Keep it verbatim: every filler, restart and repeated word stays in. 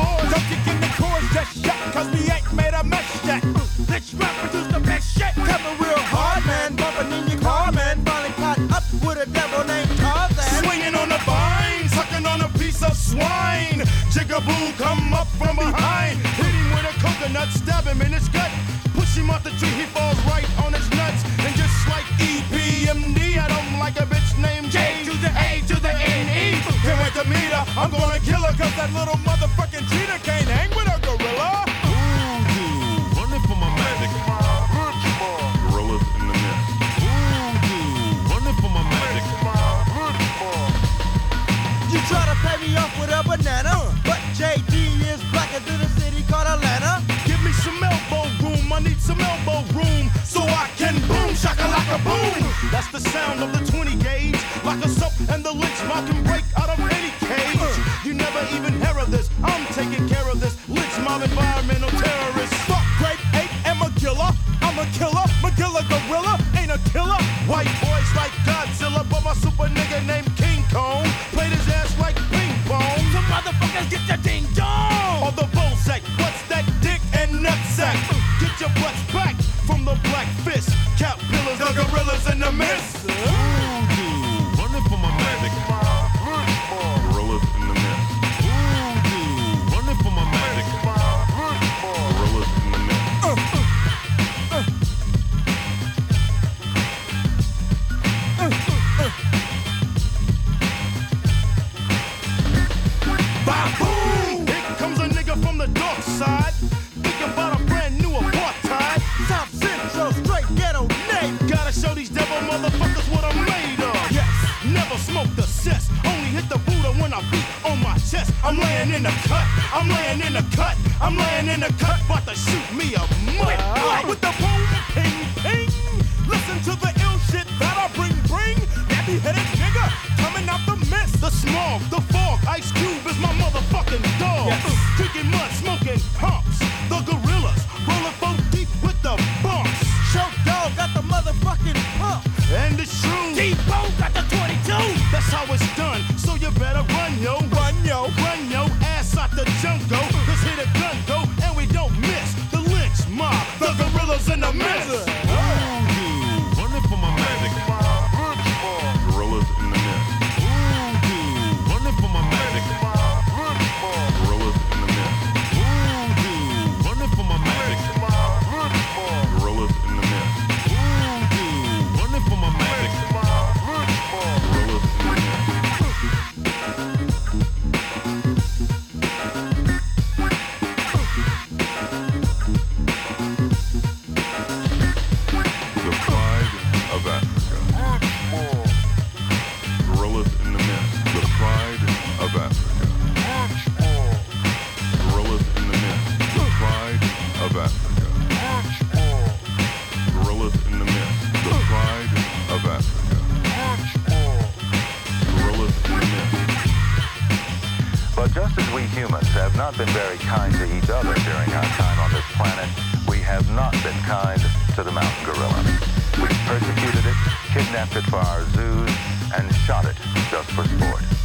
pause. Don't kick in the chords just yet, cause we ain't made a mess yet. This rap produce the best shit. Coming real hard, man, bumping in your car, man. Finally caught up with a devil named Tarzan. Swinging on the vine, sucking on a piece of swine. Jigaboo come up from behind. Hit him with a coconut, stab him in his gut. Push him off the tree, he falls right on his nuts. And just like E P M D, I don't like a bitch named J to the A to the N E. Can't wait to meet her, I'm gonna kill her, cause that little motherfucking cheetah can't hang with a gorilla. Voodoo, running for my magic. Gorillas in the mist. Voodoo, running for my magic. You try to pay me off with a banana, but J D is blacker than a city called Atlanta. Give me some elbow room, I need some elbow room, so I can boom, shakalaka boom. That's the sound of the twenty gauge. Lock us up and the lynch mob can break out of any cage. You never even hear of this, I'm taking care of this lynch mob environmental terrorist. Fuck grape, ape, and Magilla. I'm a killer, Magilla gorilla ain't a killer. White boys like Godzilla, but my super nigga named King Kong played his ass like ping pong. Some motherfuckers get your ding dong. Or the bullseye, what's that dick and nutsack? Get your butts back from the black fist. Cap pillars, the gorillas in the mist. Voodoo, running for my magic. Gorillas in the mist. Voodoo, running for my magic. Gorillas in the mist. Uh, uh, uh, uh, uh. Ba-boom! Here comes a nigga from the dark side, thinking about a brand new apartheid. South Central, straight ghetto name. Gotta show these devil motherfuckers what I'm made of. Yes, never smoked the cess, only hit the Buddha when I beat on my chest. I'm laying in the cut, I'm laying in the cut, I'm laying in the cut, about to shoot me a mud. With the boom, ping, ping. Listen to the ill shit that I bring, bring. Nappy-headed nigga coming out the mist. The smog, the fog, Ice Cube is my motherfucking dog. Yes. Drinking mud, smoking humps. The gorillas rolling four deep with the bumps. Show dog got the motherfucking pump. And it's true. T-Bone got the twenty-two. That's how it's done. So you better run, yo. Run, yo. Run, yo. Ass out the jungle. Cause here the gun go. And we don't miss. The lynch mob. The gorillas in the mist. Voodoo, running for my magic. Gorillas in the mist. Voodoo, running for my magic. Gorillas in the mist. Voodoo, running for my magic. Gorillas in the mist. Voodoo, running for my magic. Gorillas in the mist. The pride of Africa. Gorillas in the mist. The pride of Africa. Gorillas in the mist. The pride of Africa. Gorillas in the mist. The pride of Africa. Gorillas in the mist. But just as we humans have not been very kind to each other during our time on this planet, we have not been kind to the mountain gorilla. We've persecuted it, kidnapped it for our zoos, and shot it just for sport.